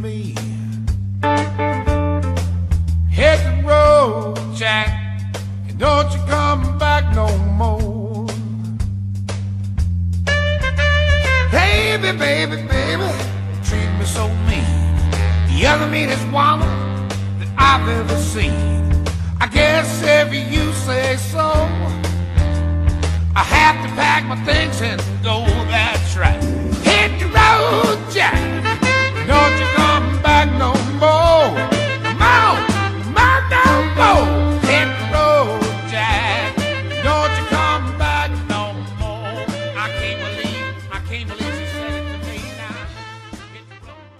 me. Hit the road, Jack, and don't you come back no more. Baby, baby, baby, treat me so mean. The other meanest woman that I've ever seen. I guess if you say so, I have to pack my things and go, that's right. Hit the road, Jack.